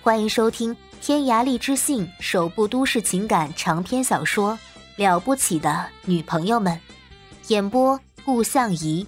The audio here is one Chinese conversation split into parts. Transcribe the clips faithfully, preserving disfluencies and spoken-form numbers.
欢迎收听天涯荔枝信首部都市情感长篇小说《了不起的女朋友们》，演播顾相宜。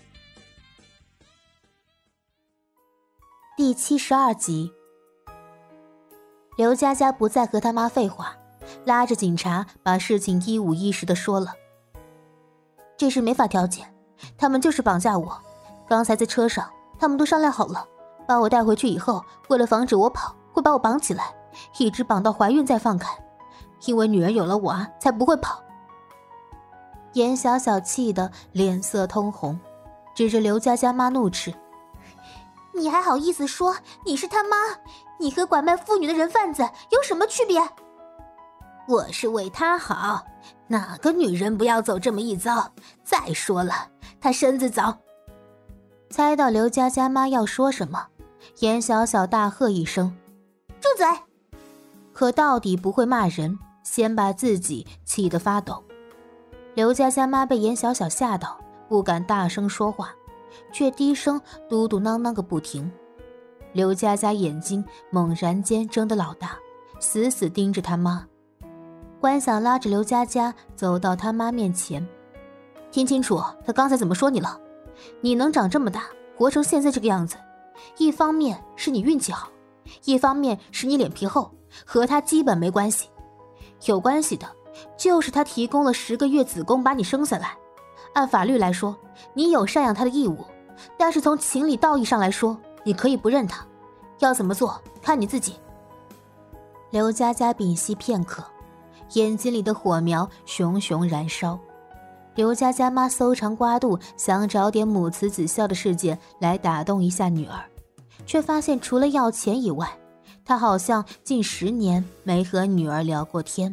第七十二集。刘佳佳不再和他妈废话，拉着警察把事情一五一十地说了。这事没法调解，他们就是绑架我。刚才在车上他们都商量好了，把我带回去以后，为了防止我跑，会把我绑起来，一直绑到怀孕再放开，因为女儿有了我啊，才不会跑。严小小气得脸色通红，指着刘佳佳妈怒斥：你还好意思说你是他妈？你和拐卖妇女的人贩子有什么区别？我是为她好，哪个女人不要走这么一遭？再说了，她身子早。猜到刘佳佳妈要说什么，严小小大喝一声：住嘴！可到底不会骂人，先把自己气得发抖。刘佳佳妈被严小小吓到，不敢大声说话，却低声嘟嘟囔囔个不停。刘佳佳眼睛猛然间睁得老大，死死盯着他妈。关想拉着刘佳佳走到他妈面前：听清楚他刚才怎么说你了？你能长这么大，活成现在这个样子，一方面是你运气好，一方面是你脸皮厚，和他基本没关系。有关系的就是他提供了十个月子宫把你生下来，按法律来说你有赡养他的义务，但是从情理道义上来说，你可以不认他，要怎么做看你自己。刘佳佳屏息片刻，眼睛里的火苗熊熊燃烧。刘佳佳妈搜肠刮肚，想找点母慈子孝的事件来打动一下女儿，却发现除了要钱以外，她好像近十年没和女儿聊过天。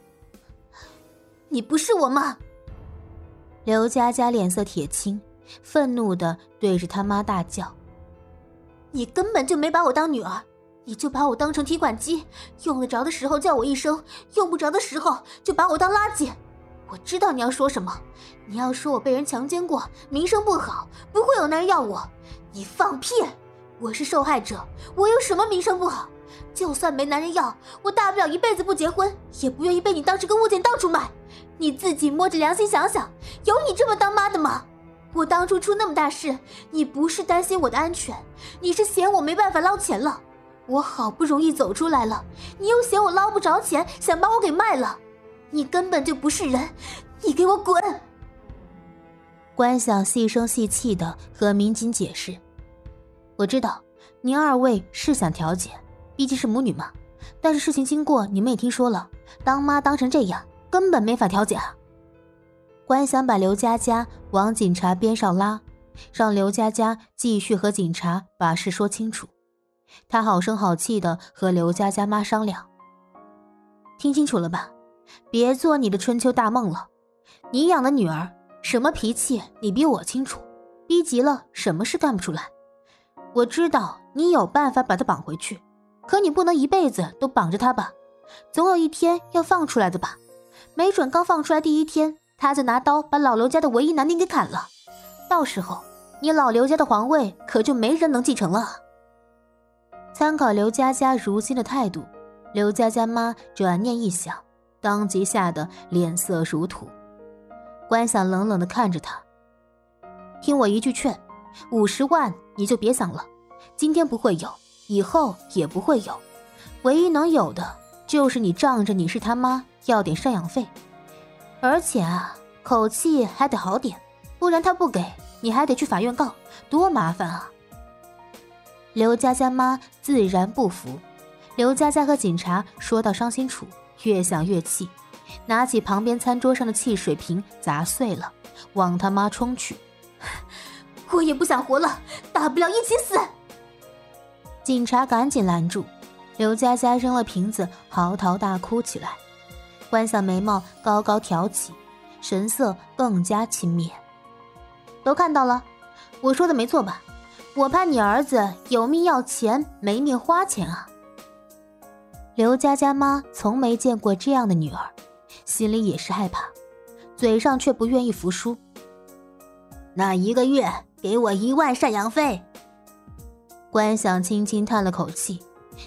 你不是我妈！刘佳佳脸色铁青，愤怒地对着他妈大叫：你根本就没把我当女儿，你就把我当成提款机，用得着的时候叫我一声，用不着的时候就把我当垃圾。我知道你要说什么，你要说我被人强奸过，名声不好，不会有男人要我。你放屁！我是受害者，我有什么名声不好？就算没男人要，我大不了一辈子不结婚，也不愿意被你当成个物件到处卖。你自己摸着良心想想，有你这么当妈的吗？我当初出那么大事，你不是担心我的安全，你是嫌我没办法捞钱了。我好不容易走出来了，你又嫌我捞不着钱，想把我给卖了。你根本就不是人，你给我滚！关想细声细气地和民警解释：我知道您二位是想调解，毕竟是母女嘛，但是事情经过你们也听说了，当妈当成这样根本没法调解啊。关想把刘佳佳往警察边上拉，让刘佳佳继续和警察把事说清楚。他好声好气地和刘佳佳妈商量：听清楚了吧，别做你的春秋大梦了。你养的女儿什么脾气你比我清楚，逼急了什么事干不出来。我知道你有办法把她绑回去，可你不能一辈子都绑着她吧，总有一天要放出来的吧。没准刚放出来第一天，她就拿刀把老刘家的唯一男丁给砍了，到时候你老刘家的皇位可就没人能继承了。参考刘佳佳如今的态度，刘佳佳妈转念一想，当即吓得脸色如土。关想冷冷地看着他：听我一句劝，五十万你就别想了，今天不会有，以后也不会有，唯一能有的就是你仗着你是他妈要点赡养费，而且啊，口气还得好点，不然他不给你还得去法院告，多麻烦啊。刘佳佳妈自然不服，刘佳佳和警察说到伤心处，越想越气，拿起旁边餐桌上的汽水瓶砸碎了，往他妈冲去。我也不想活了，大不了一起死！警察赶紧拦住，刘佳佳扔了瓶子，嚎啕大哭起来。关想眉毛高高挑起，神色更加轻蔑。都看到了，我说的没错吧？我怕你儿子有命要钱，没命花钱啊。刘佳佳妈从没见过这样的女儿，心里也是害怕，嘴上却不愿意服输。那一个月给我一万赡养费。关想轻轻叹了口气，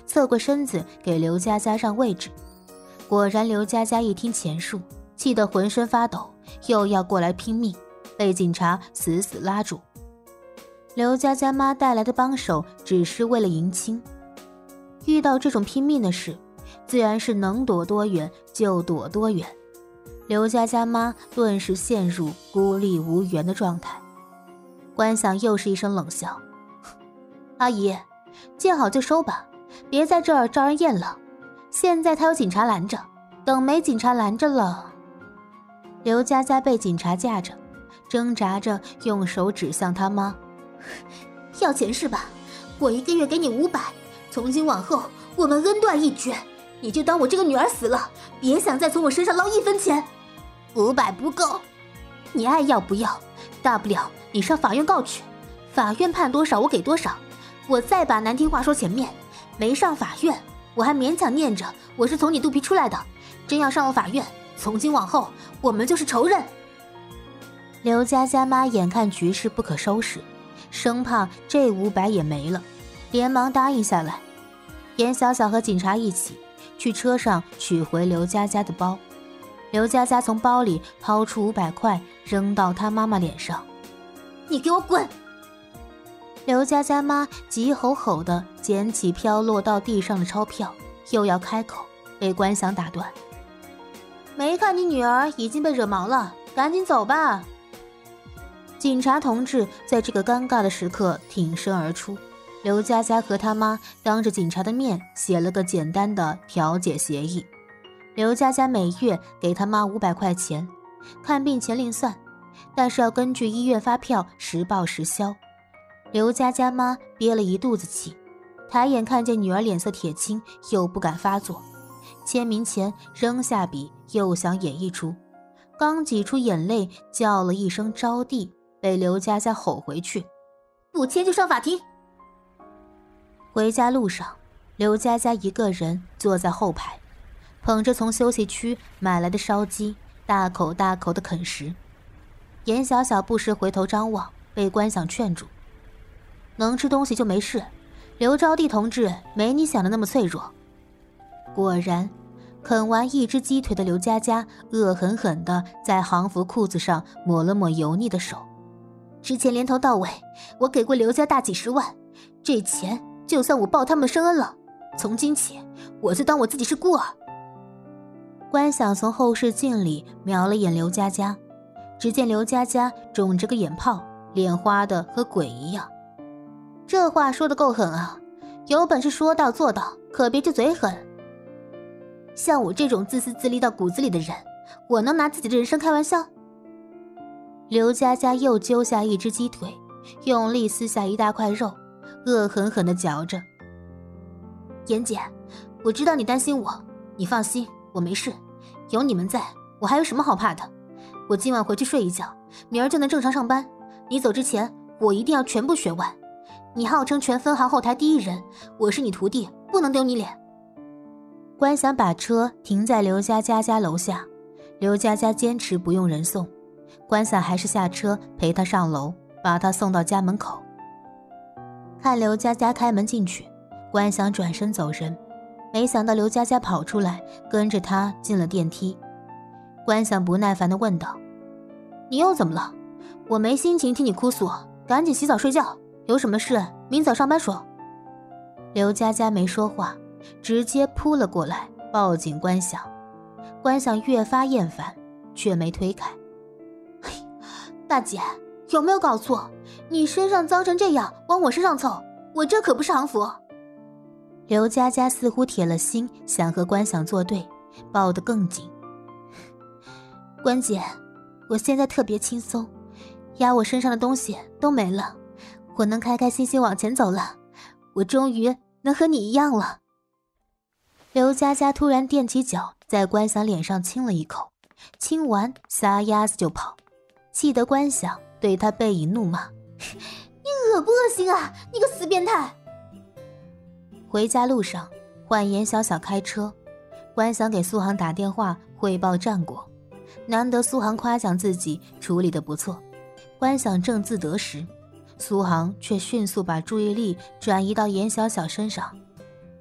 侧过身子给刘佳佳让位置。果然刘佳佳一听前述，气得浑身发抖，又要过来拼命，被警察死死拉住。刘佳佳妈带来的帮手只是为了迎亲，遇到这种拼命的事，自然是能躲多远就躲多远。刘佳佳妈顿时陷入孤立无援的状态。关想又是一声冷笑：阿姨，见好就收吧，别在这儿招人厌了。现在他有警察拦着，等没警察拦着了。刘佳佳被警察架着，挣扎着用手指向他妈：要钱是吧？我一个月给你五百，从今往后我们恩断义绝，你就当我这个女儿死了，别想再从我身上捞一分钱。五百不够，你爱要不要？大不了你上法院告去，法院判多少我给多少。我再把难听话说前面，没上法院，我还勉强念着我是从你肚皮出来的。真要上了法院，从今往后我们就是仇人。刘佳佳妈眼看局势不可收拾，生怕这五百也没了，连忙答应下来。严小小和警察一起去车上取回刘佳佳的包。刘佳佳从包里掏出五百块扔到她妈妈脸上：你给我滚！刘佳佳妈急吼吼地捡起飘落到地上的钞票，又要开口，被关想打断：没看你女儿已经被惹毛了，赶紧走吧。警察同志在这个尴尬的时刻挺身而出，刘佳佳和他妈当着警察的面写了个简单的调解协议。刘佳佳每月给他妈五百块钱，看病钱另算，但是要根据医院发票实报实销。刘佳佳妈憋了一肚子气，抬眼看见女儿脸色铁青，又不敢发作，签名前扔下笔，又想演绎出，刚挤出眼泪叫了一声招娣，被刘佳佳吼回去：不签就上法庭。回家路上，刘佳佳一个人坐在后排，捧着从休息区买来的烧鸡，大口大口地啃食。严小小不时回头张望，被关想劝住：能吃东西就没事，刘招娣同志没你想的那么脆弱。果然，啃完一只鸡腿的刘佳佳恶狠狠地在航服裤子上抹了抹油腻的手：之前连头到尾我给过刘家大几十万，这钱就算我报他们生恩了，从今起我就当我自己是孤儿。关想从后视镜里瞄了眼刘佳佳，只见刘佳佳肿着个眼泡，脸花的和鬼一样。这话说得够狠啊，有本事说到做到，可别就嘴狠。像我这种自私自利到骨子里的人，我能拿自己的人生开玩笑？刘佳佳又揪下一只鸡腿，用力撕下一大块肉，恶狠狠地嚼着。妍姐，我知道你担心我，你放心，我没事，有你们在，我还有什么好怕的？我今晚回去睡一觉，明儿就能正常上班。你走之前，我一定要全部学完。你号称全分行后台第一人，我是你徒弟，不能丢你脸。关想把车停在刘佳佳家楼下，刘佳佳坚持不用人送，关想还是下车陪她上楼，把她送到家门口。看刘佳佳开门进去，关想转身走人，没想到刘佳佳跑出来，跟着她进了电梯。关想不耐烦地问道：你又怎么了？我没心情听你哭诉，赶紧洗澡睡觉，有什么事明早上班说。刘佳佳没说话，直接扑了过来，抱紧关想。关想越发厌烦，却没推开。嘿，大姐，有没有搞错？你身上脏成这样，往我身上凑，我这可不是行服。刘佳佳似乎铁了心想和关想作对，抱得更紧。关姐，我现在特别轻松，压我身上的东西都没了，我能开开心心往前走了，我终于能和你一样了。刘佳佳突然踮起脚，在关想脸上亲了一口，亲完撒丫子就跑，气得关想对他背影怒骂：你恶不恶心啊，你个死变态！回家路上，换严小小开车，关想给苏杭打电话汇报战果，难得苏杭夸奖自己处理得不错，关想正自得时，苏杭却迅速把注意力转移到严小小身上。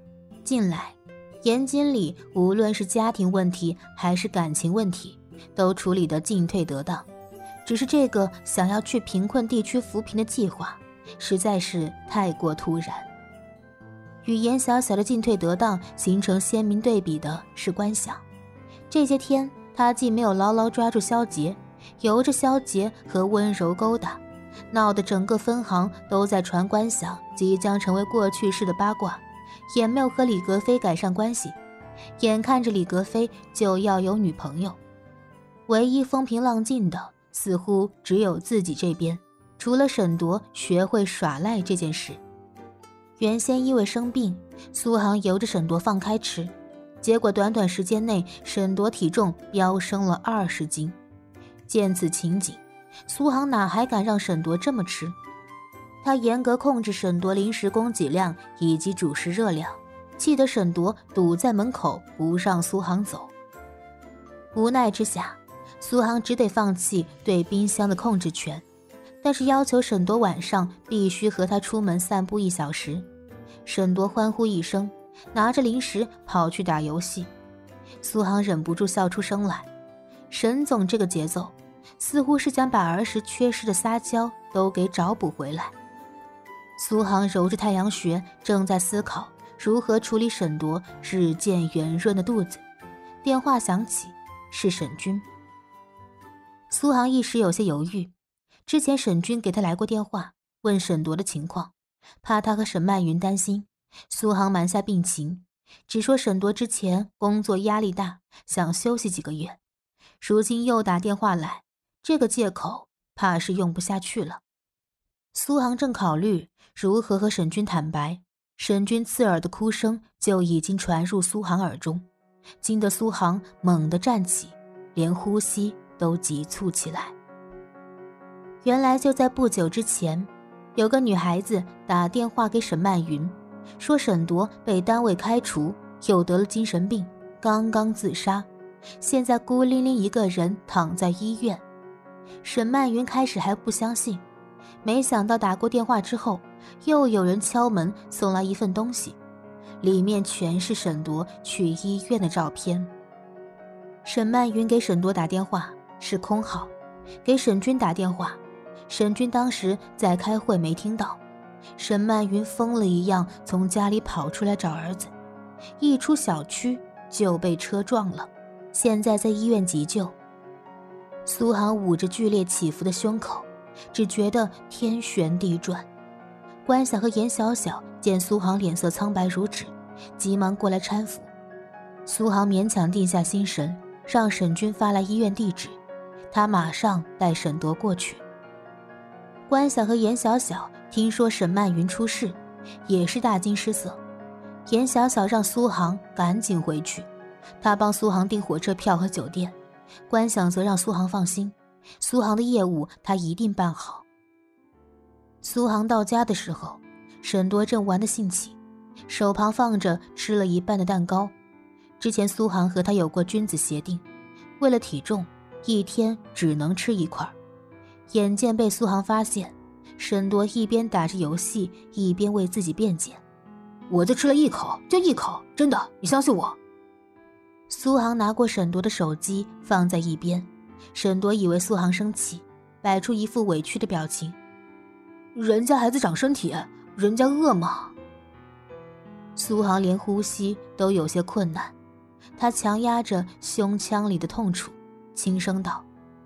近来，严经理无论是家庭问题还是感情问题，都处理得进退得当。只是这个想要去贫困地区扶贫的计划，实在是太过突然。与严小小的进退得当形成鲜明对比的是关晓。这些天，他既没有牢牢抓住萧杰，由着萧杰和温柔勾搭，闹得整个分行都在传关晓即将成为过去式的八卦，也没有和李格非改善关系，眼看着李格非就要有女朋友。唯一风平浪静的似乎只有自己这边，除了沈铎学会耍赖这件事。原先因为生病，苏杭由着沈铎放开吃，结果短短时间内沈铎体重飙升了二十斤。见此情景，苏杭哪还敢让沈铎这么吃，他严格控制沈铎零食供给量以及主食热量，气得沈铎堵在门口不让苏杭走。无奈之下，苏杭只得放弃对冰箱的控制权，但是要求沈铎晚上必须和他出门散步一小时。沈铎欢呼一声，拿着零食跑去打游戏。苏杭忍不住笑出声来，沈总这个节奏似乎是想把儿时缺失的撒娇都给找补回来。苏杭揉着太阳穴，正在思考如何处理沈铎日渐圆润的肚子。电话响起，是沈军。苏杭一时有些犹豫，之前沈军给他来过电话，问沈铎的情况，怕他和沈曼云担心，苏杭瞒下病情，只说沈铎之前工作压力大，想休息几个月，如今又打电话来，这个借口怕是用不下去了。苏杭正考虑如何和沈军坦白，沈军刺耳的哭声就已经传入苏杭耳中，惊得苏杭猛地站起，连呼吸都急促起来。原来就在不久之前，有个女孩子打电话给沈曼云，说沈铎被单位开除，又得了精神病，刚刚自杀，现在孤零零一个人躺在医院。沈曼云开始还不相信，没想到打过电话之后，又有人敲门送来一份东西，里面全是沈铎去医院的照片。沈曼云给沈铎打电话是空号，给沈军打电话，沈军当时在开会没听到。沈曼云疯了一样从家里跑出来找儿子，一出小区就被车撞了，现在在医院急救。苏杭捂着剧烈起伏的胸口，只觉得天旋地转。关晓和严小小见苏杭脸色苍白如纸，急忙过来搀扶。苏杭勉强定下心神，让沈军发来医院地址，他马上带沈铎过去。关晓和严小小听说沈曼云出事，也是大惊失色。严小小让苏杭赶紧回去，他帮苏杭订火车票和酒店，关晓则让苏杭放心，苏杭的业务他一定办好。苏杭到家的时候，沈铎正玩得兴起，手旁放着吃了一半的蛋糕。之前苏杭和他有过君子协定，为了体重，一天只能吃一块。眼见被苏杭发现，沈铎一边打着游戏，一边为自己辩解：我就吃了一口，就一口，真的，你相信我。苏杭拿过沈铎的手机放在一边，沈铎以为苏杭生气，摆出一副委屈的表情：人家孩子长身体，人家饿吗？苏杭连呼吸都有些困难，他强压着胸腔里的痛楚，轻声道：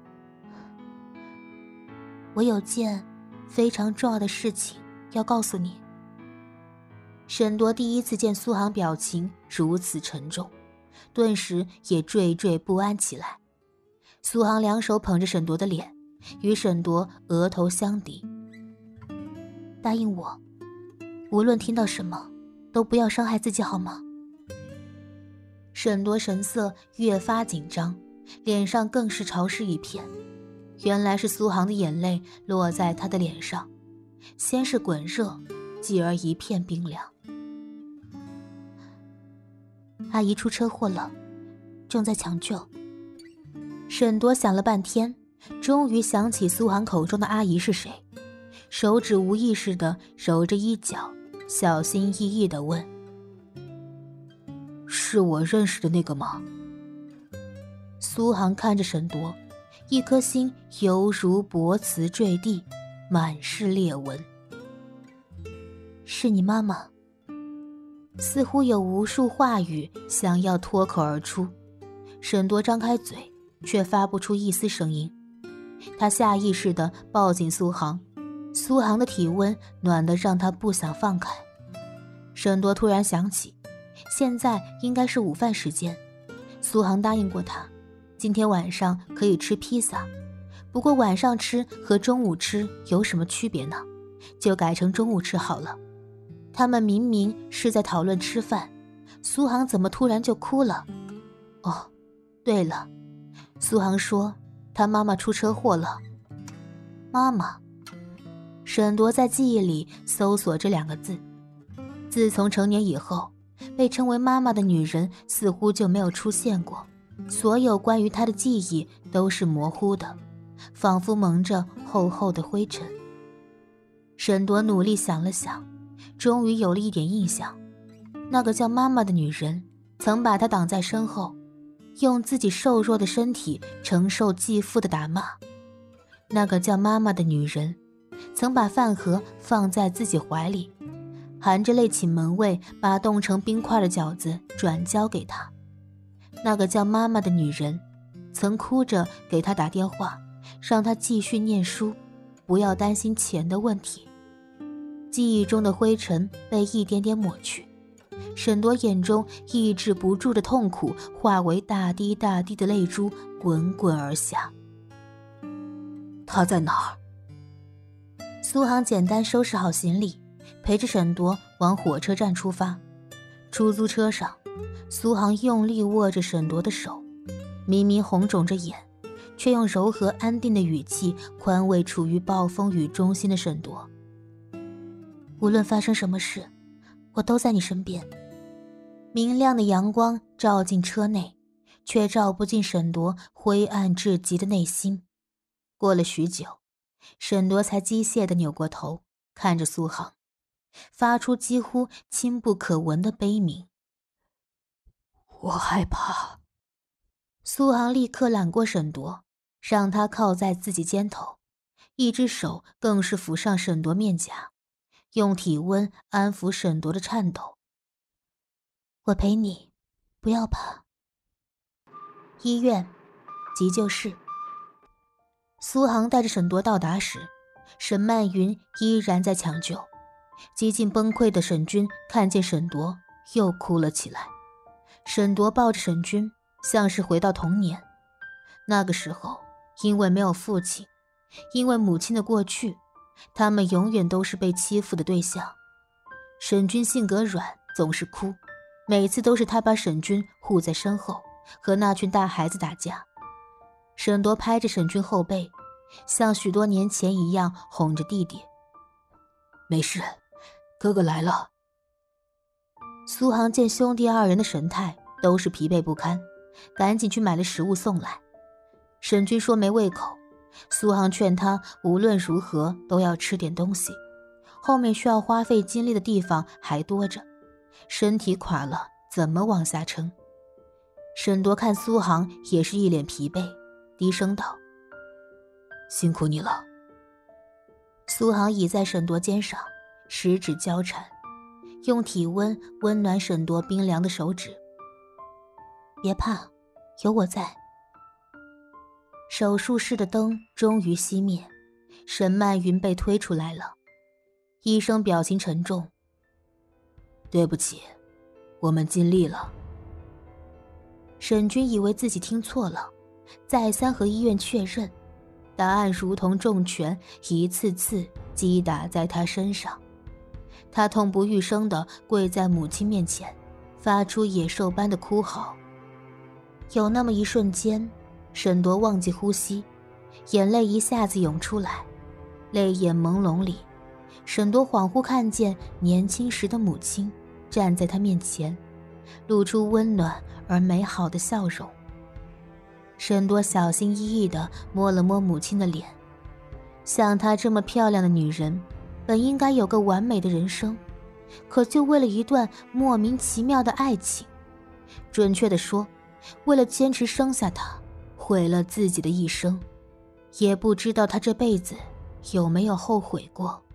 我有件非常重要的事情要告诉你。沈铎第一次见苏杭表情如此沉重，顿时也惴惴不安起来。苏杭两手捧着沈铎的脸，与沈铎额头相抵：答应我，无论听到什么都不要伤害自己好吗？沈铎神色越发紧张，脸上更是潮湿一片。原来是苏杭的眼泪落在他的脸上，先是滚热，继而一片冰凉。阿姨出车祸了，正在抢救。沈铎想了半天，终于想起苏杭口中的阿姨是谁，手指无意识地揉着衣角，小心翼翼地问： 是我认识的那个吗？ 苏杭看着沈铎，一颗心犹如薄瓷坠地，满是裂纹。是你妈妈。似乎有无数话语想要脱口而出，沈铎张开嘴，却发不出一丝声音。他下意识地抱紧苏杭，苏杭的体温暖得让他不想放开。沈铎突然想起，现在应该是午饭时间，苏杭答应过他，今天晚上可以吃披萨，不过晚上吃和中午吃有什么区别呢？就改成中午吃好了。他们明明是在讨论吃饭，苏杭怎么突然就哭了？哦，对了，苏杭说他妈妈出车祸了。妈妈。沈铎在记忆里搜索这两个字，自从成年以后，被称为妈妈的女人似乎就没有出现过，所有关于她的记忆都是模糊的，仿佛蒙着厚厚的灰尘。沈铎努力想了想，终于有了一点印象，那个叫妈妈的女人曾把她挡在身后，用自己瘦弱的身体承受继父的打骂。那个叫妈妈的女人曾把饭盒放在自己怀里，含着泪请门卫把冻成冰块的饺子转交给她。那个叫妈妈的女人曾哭着给她打电话，让她继续念书，不要担心钱的问题。记忆中的灰尘被一点点抹去，沈铎眼中抑制不住的痛苦化为大滴大滴的泪珠滚滚而下。 他在哪儿？ 苏杭简单收拾好行李，陪着沈铎往火车站出发。出租车上，苏杭用力握着沈铎的手，明明红肿着眼，却用柔和安定的语气宽慰处于暴风雨中心的沈铎。无论发生什么事，我都在你身边。明亮的阳光照进车内，却照不进沈铎灰暗至极的内心。过了许久，沈铎才机械地扭过头，看着苏杭，发出几乎轻不可闻的悲鸣。 我害怕。 苏杭立刻揽过沈铎，让他靠在自己肩头，一只手更是抚上沈铎面颊，用体温安抚沈铎的颤抖。我陪你，不要怕。医院，急救室。苏杭带着沈铎到达时，沈曼云依然在抢救。几近崩溃的沈军看见沈铎，又哭了起来。沈铎抱着沈军，像是回到童年。那个时候，因为没有父亲，因为母亲的过去，他们永远都是被欺负的对象。沈军性格软，总是哭，每次都是他把沈军护在身后，和那群大孩子打架。沈铎拍着沈军后背，像许多年前一样哄着弟弟。 没事，哥哥来了。 苏杭见兄弟二人的神态都是疲惫不堪，赶紧去买了食物送来。沈军说没胃口，苏杭劝他无论如何都要吃点东西，后面需要花费精力的地方还多着，身体垮了怎么往下撑。沈铎看苏杭也是一脸疲惫，低声道： 辛苦你了。 苏杭倚在沈铎肩上，十指交缠，用体温温暖沈铎冰凉的手指。别怕，有我在。手术室的灯终于熄灭，沈曼云被推出来了。医生表情沉重： 对不起，我们尽力了。 沈军以为自己听错了，再三和医院确认，答案如同重拳一次次击打在他身上。他痛不欲生地跪在母亲面前，发出野兽般的哭嚎。有那么一瞬间，沈铎忘记呼吸，眼泪一下子涌出来。泪眼朦胧里，沈铎恍惚看见年轻时的母亲站在他面前，露出温暖而美好的笑容。沈铎小心翼翼地摸了摸母亲的脸，像她这么漂亮的女人，本应该有个完美的人生，可就为了一段莫名其妙的爱情， 准确地说，为了坚持生下他，毁了自己的一生，也不知道他这辈子有没有后悔过。